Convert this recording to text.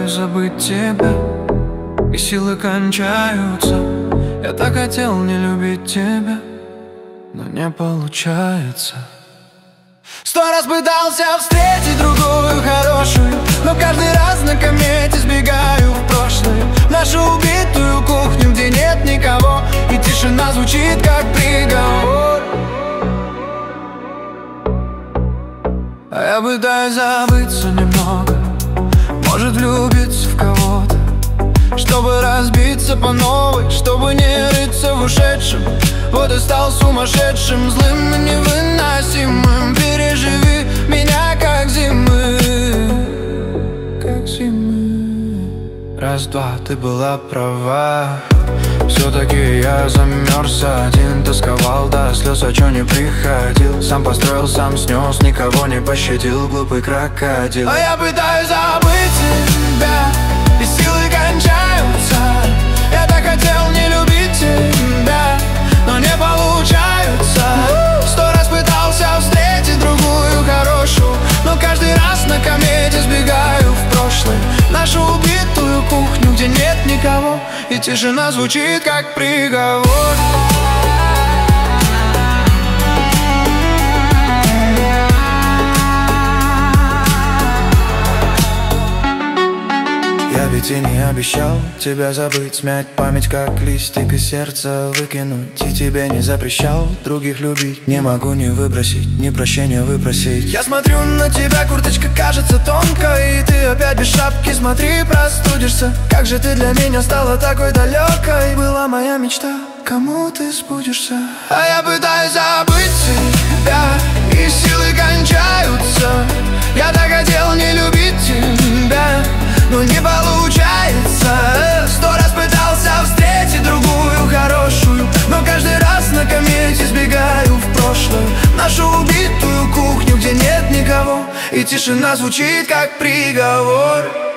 пытаюсь забыть тебя, и силы кончаются. Я так хотел не любить тебя, но не получается. 100 раз пытался встретить другую хорошую, но каждый раз на комете сбегаю в прошлое, в нашу убитую кухню, где нет никого, и тишина звучит как приговор. А я пытаюсь забыться немного, может влюбиться в кого-то, чтобы разбиться по новой, чтобы не рыться в ушедшем. Вот и стал сумасшедшим, злым и невыносимым. Переживи меня как зимы, как зимы. Раз-два, ты была права. Все-таки я замерз один, тосковал до слез, а чё не приходил. Сам построил, сам снес, никого не пощадил, глупый крокодил. А я пытаюсь забыть тебя, и силы кончаются. Я так хотел не любить тебя, но не получается. 100 раз пытался встретить другую хорошую, но каждый раз на комете сбегаю в прошлое, нашу убитую кухню, где нет никого, и тишина звучит как приговор. Я ведь и не обещал тебя забыть, смять память как листик и сердце выкинуть. И тебе не запрещал других любить. Не могу не выбросить, ни прощения выпросить. Я смотрю на тебя, курточка кажется тонкой, и ты опять без шапки, смотри, простудишься. Как же ты для меня стала такой далекой. Была моя мечта, кому ты сбудешься. А я пытаюсь забыть тебя, и силы кончаются. Я так хотел не любить тебя, но не получается. 100 раз пытался встретить другую хорошую, но каждый раз на комете сбегаю в прошлое, нашу убитую кухню, где нет никого, и тишина звучит как приговор.